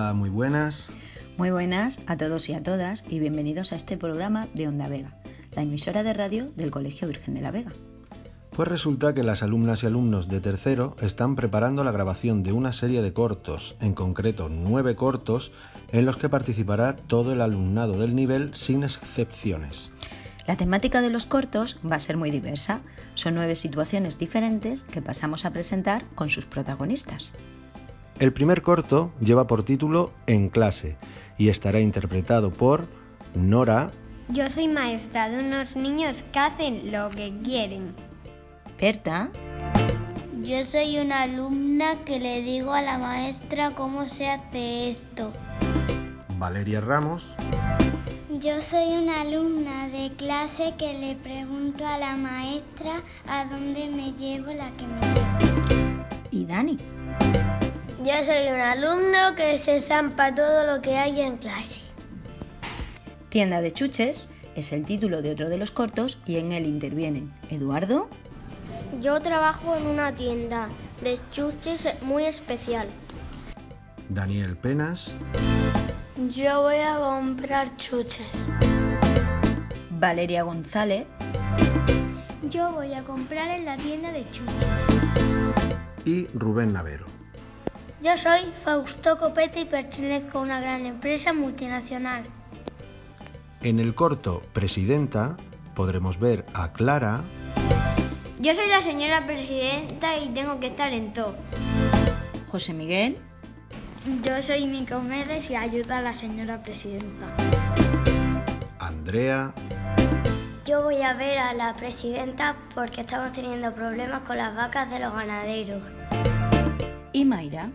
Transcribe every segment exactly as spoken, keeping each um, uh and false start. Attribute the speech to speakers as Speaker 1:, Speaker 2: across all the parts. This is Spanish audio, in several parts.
Speaker 1: Hola, muy buenas.
Speaker 2: Muy buenas a todos y a todas y bienvenidos a este programa de Onda Vega, la emisora de radio del Colegio Virgen de la Vega.
Speaker 1: Pues resulta que las alumnas y alumnos de tercero están preparando la grabación de una serie de cortos, en concreto nueve cortos, en los que participará todo el alumnado del nivel sin excepciones.
Speaker 2: La temática de los cortos va a ser muy diversa. Son nueve situaciones diferentes que pasamos a presentar con sus protagonistas.
Speaker 1: El primer corto lleva por título En clase y estará interpretado por Nora.
Speaker 3: Yo soy maestra de unos niños que hacen lo que quieren.
Speaker 2: Berta.
Speaker 3: Yo soy una alumna que le digo a la maestra cómo se hace esto.
Speaker 1: Valeria Ramos.
Speaker 3: Yo soy una alumna de clase que le pregunto a la maestra a dónde me llevo la que me lleva.
Speaker 2: Y Dani.
Speaker 3: Yo soy un alumno que se zampa todo lo que hay en clase.
Speaker 2: Tienda de chuches es el título de otro de los cortos y en él intervienen Eduardo.
Speaker 3: Yo trabajo en una tienda de chuches muy especial.
Speaker 1: Daniel Penas.
Speaker 3: Yo voy a comprar chuches.
Speaker 2: Valeria González.
Speaker 3: Yo voy a comprar en la tienda de chuches.
Speaker 1: Y Rubén Navero.
Speaker 3: Yo soy Fausto Copete y pertenezco a una gran empresa multinacional.
Speaker 1: En el corto Presidenta podremos ver a Clara.
Speaker 3: Yo soy la señora presidenta y tengo que estar en todo.
Speaker 2: José Miguel.
Speaker 3: Yo soy Nicomedes y ayudo a la señora presidenta.
Speaker 1: Andrea.
Speaker 3: Yo voy a ver a la presidenta porque estamos teniendo problemas con las vacas de los ganaderos.
Speaker 2: Y Mayra.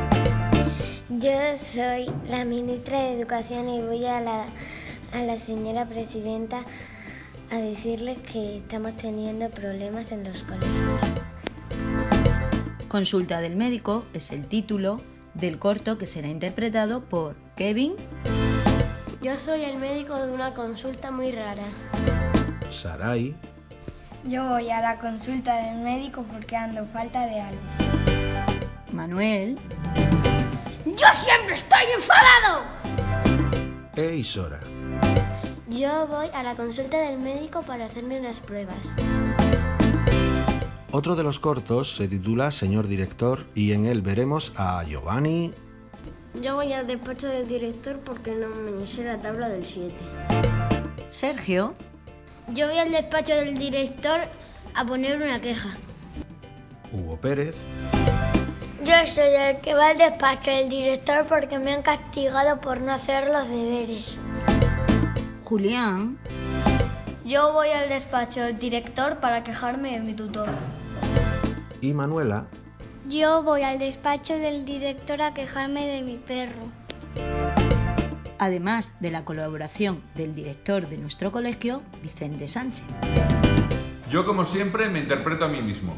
Speaker 3: Yo soy la ministra de Educación y voy a la, a la señora presidenta a decirles que estamos teniendo problemas en los colegios.
Speaker 2: Consulta del médico es el título del corto que será interpretado por Kevin.
Speaker 3: Yo soy el médico de una consulta muy rara.
Speaker 1: Saray.
Speaker 3: Yo voy a la consulta del médico porque ando falta de algo.
Speaker 2: Manuel.
Speaker 3: ¡Yo siempre estoy enfadado!
Speaker 1: E Isora.
Speaker 3: Yo voy a la consulta del médico para hacerme unas pruebas.
Speaker 1: Otro de los cortos se titula Señor Director y en él veremos a Giovanni.
Speaker 3: Yo voy al despacho del director porque no me sé la tabla del siete.
Speaker 2: Sergio.
Speaker 3: Yo voy al despacho del director a poner una queja.
Speaker 1: Hugo Pérez.
Speaker 3: Yo soy el que va al despacho del director porque me han castigado por no hacer los deberes.
Speaker 2: Julián.
Speaker 3: Yo voy al despacho del director para quejarme de mi tutor.
Speaker 1: Y Manuela.
Speaker 3: Yo voy al despacho del director a quejarme de mi perro.
Speaker 2: Además de la colaboración del director de nuestro colegio, Vicente Sánchez.
Speaker 4: Yo, como siempre, me interpreto a mí mismo.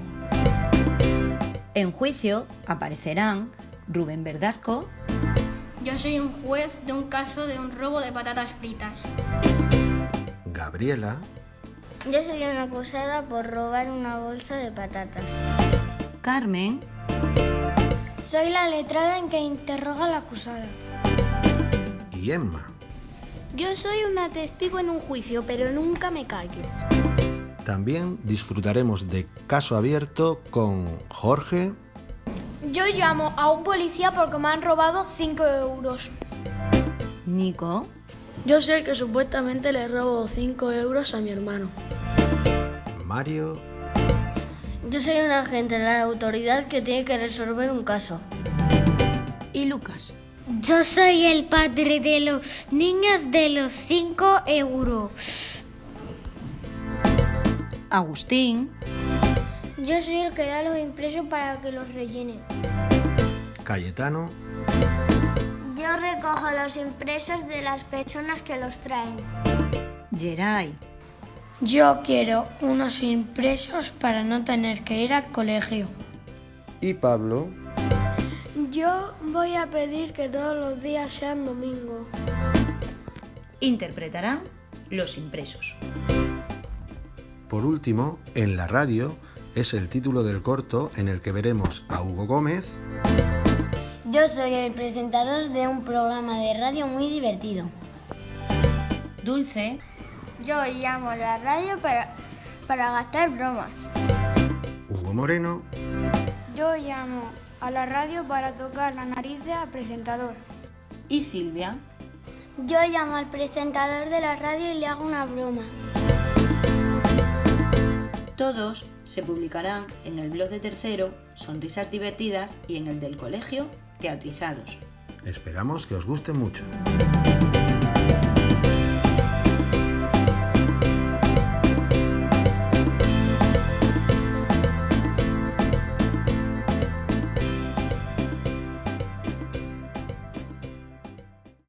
Speaker 2: En juicio aparecerán Rubén Verdasco.
Speaker 3: Yo soy un juez de un caso de un robo de patatas fritas.
Speaker 1: Gabriela.
Speaker 3: Yo soy una acusada por robar una bolsa de patatas.
Speaker 2: Carmen.
Speaker 3: Soy la letrada en que interroga a la acusada.
Speaker 1: Y Emma.
Speaker 3: Yo soy una testigo en un juicio, pero nunca me callo.
Speaker 1: También disfrutaremos de Caso Abierto con Jorge.
Speaker 3: Yo llamo a un policía porque me han robado cinco euros.
Speaker 2: Nico.
Speaker 5: Yo sé que supuestamente le robo cinco euros a mi hermano.
Speaker 1: Mario.
Speaker 3: Yo soy un agente de la autoridad que tiene que resolver un caso.
Speaker 2: Y Lucas.
Speaker 3: Yo soy el padre de los niños de los cinco euros.
Speaker 2: Agustín.
Speaker 3: Yo soy el que da los impresos para que los rellene.
Speaker 1: Cayetano.
Speaker 3: Yo recojo los impresos de las personas que los traen.
Speaker 2: Geray.
Speaker 5: Yo quiero unos impresos para no tener que ir al colegio.
Speaker 1: Y Pablo.
Speaker 5: Yo voy a pedir que todos los días sean domingo.
Speaker 2: Interpretarán los impresos.
Speaker 1: Por último, En la radio es el título del corto en el que veremos a Hugo Gómez.
Speaker 5: Yo soy el presentador de un programa de radio muy divertido.
Speaker 2: Dulce.
Speaker 6: Yo llamo a la radio para, para gastar bromas.
Speaker 1: Hugo Moreno.
Speaker 6: Yo llamo a la radio para tocar la nariz al presentador.
Speaker 2: Y Silvia.
Speaker 3: Yo llamo al presentador de la radio y le hago una broma.
Speaker 2: Todos se publicarán en el blog de Tercero, Sonrisas Divertidas, y en el del colegio, Teatrizados.
Speaker 1: Esperamos que os guste mucho.